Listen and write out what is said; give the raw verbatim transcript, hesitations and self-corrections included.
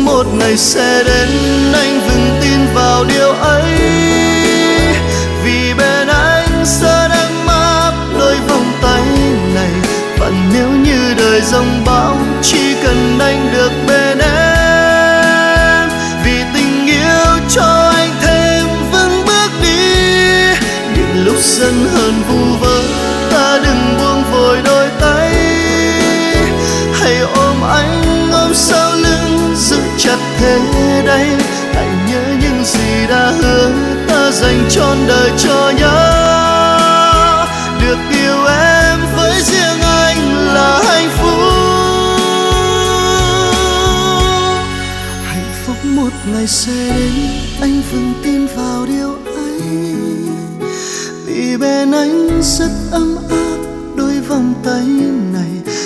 một ngày sẽ đến, anh vững tin vào điều ấy. Vì bên anh sẽ ấm áp đôi vòng tay này, và nếu như đời giông bão chỉ cần anh được bên em. Vì tình yêu cho anh thêm vững bước đi, những lúc giận hờn vu vơ ta đừng buông vội đôi tay. Hãy ôm anh ôm sau lưng giữ chặt thế đây, hãy nhớ những gì đã hứa ta dành trọn đời cho nhau. Được yêu em với riêng anh là hạnh phúc. Hạnh phúc một ngày sẽ đến, anh vững tin vào điều ấy. Vì bên anh rất ấm áp đôi vòng tay này,